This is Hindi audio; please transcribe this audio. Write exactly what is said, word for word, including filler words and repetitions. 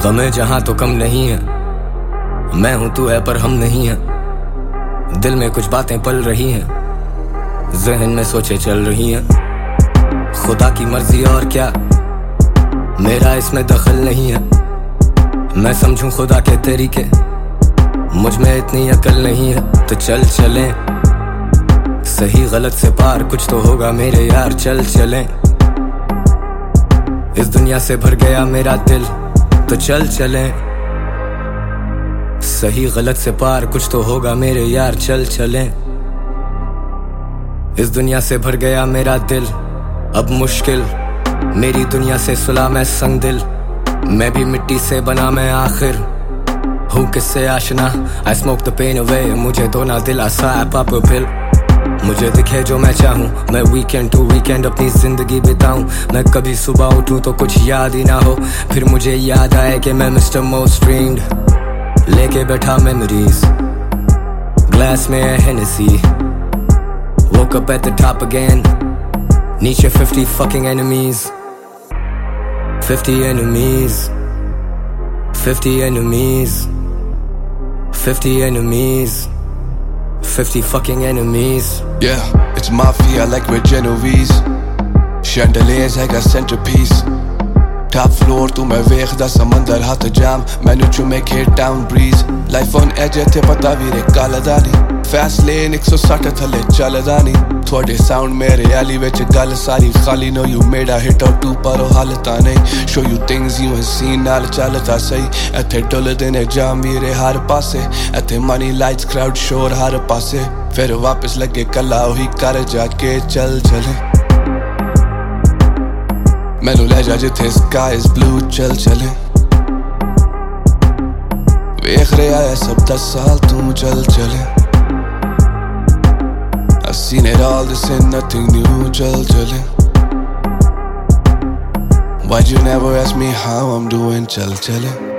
गमे जहां तो कम नहीं है, मैं हूं तू है पर हम नहीं है। दिल में कुछ बातें पल रही हैं, ज़हन में सोचे चल रही हैं। खुदा की मर्जी और क्या, मेरा इसमें दखल नहीं है। मैं समझूं खुदा के तरीके, मुझ में इतनी अकल नहीं है। तो चल चलें, सही गलत से पार कुछ तो होगा मेरे यार, चल चलें। इस दुनिया से भर गया मेरा दिल, तो चल चलें। सही गलत से पार कुछ तो होगा मेरे यार, चल चलें। इस दुनिया से भर गया मेरा दिल, अब मुश्किल मेरी दुनिया से सुला मैं संग दिल। मैं भी मिट्टी से बना मैं आखिर हूँ किससे आशना। I smoke the pain away, मुझे तो ना दिल आसा है पाप पिल। मुझे दिखे जो मैं चाहूँ, मैं वीकेंड टू वीकेंड अपनी जिंदगी बिताऊं। मैं कभी सुबह उठूं तो कुछ याद ही ना हो, फिर मुझे याद आए कि मैं मिस्टर मोस्ट स्ट्रीम्ड लेके बैठा मेमोरीज। ग्लास में है Hennessy, woke up at the top again. Nietzsche fifty fucking enemies, fifty enemies, fifty enemies, fifty enemies, fifty fucking enemies. Yeah, it's mafia like we're Genovese. Chandeliers like a centerpiece. Top floor तू मैं वेखदा समंदर हाथ जाम मैनू चुमे के town breeze. Life on edge थे पता वीरे कालदा नी, फैस्ट लेन एक सौ साठ थले चलदा नी। थोड़े साउंड मेरे आली विच गल सारी खाली। No you made a hit और टू पर हालता नहीं। Show you things you have seen नाल चलता सही। इत्थे डुलदे ने जाम वीरे हर पासे, इत्थे मनी लाइट्स क्राउड शोर हर पासे। फिर वापस लगे कला ओही कर जाके चल चले। मैनू ले जा जिथे स्काई इज ब्लू, चल चले। वेख रहा है सब दस साल तू, चल चले। I've seen it all, this ain't nothing new, चल चले। Why'd you never ask me how I'm doing, चल चले।